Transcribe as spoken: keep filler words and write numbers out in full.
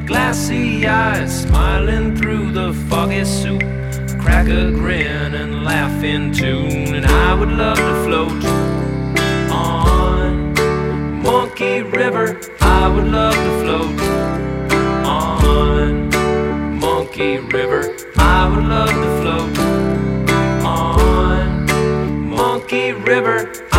glassy eyes smiling through the foggy soup, crack a grin and laugh in tune. And I would love to float on Monkey River. I would love to float on Monkey River. I would love to float on Monkey River.